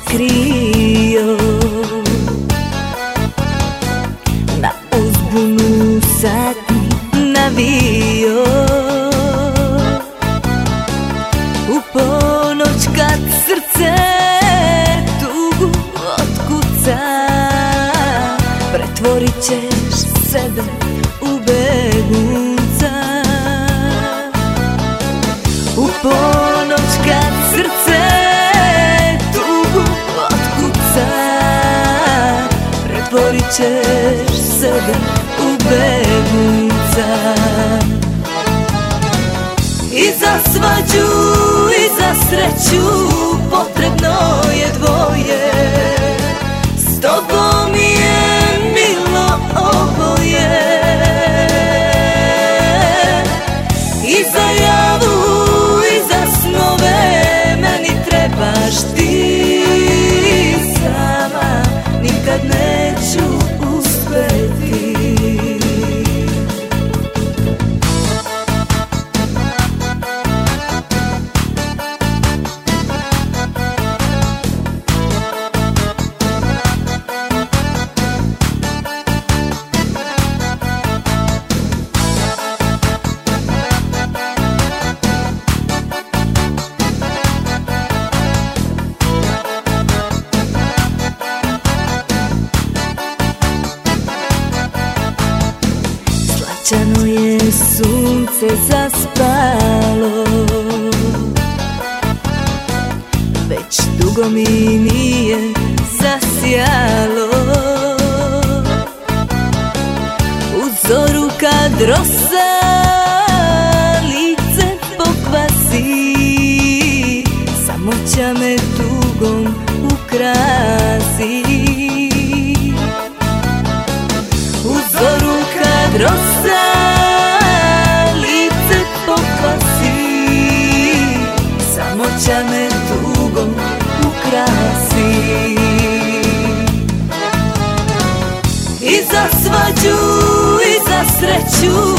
krio, na uzbunu sad navio. U ponoć kad srce tugu otkuca, pretvorit ćeš sebe u begunca. U ponoć kad srce tugu otkuca, pretvorit ćeš sebe u begunca. I za svađu i za sreću potrebno je dvoje, s tobom je milo oboje. I za javu i za snove meni trebaš ti, sama nikad neću uspeti. Slačano je sunce zaspalo, već dugo mi nije zasjalo. U zoru kad rosa lice pokvasi, samoća me tugom ukrasi. U zoru kad rosa lice pokvasi, samoća me tugom ukrasi. I za svađu i za sreću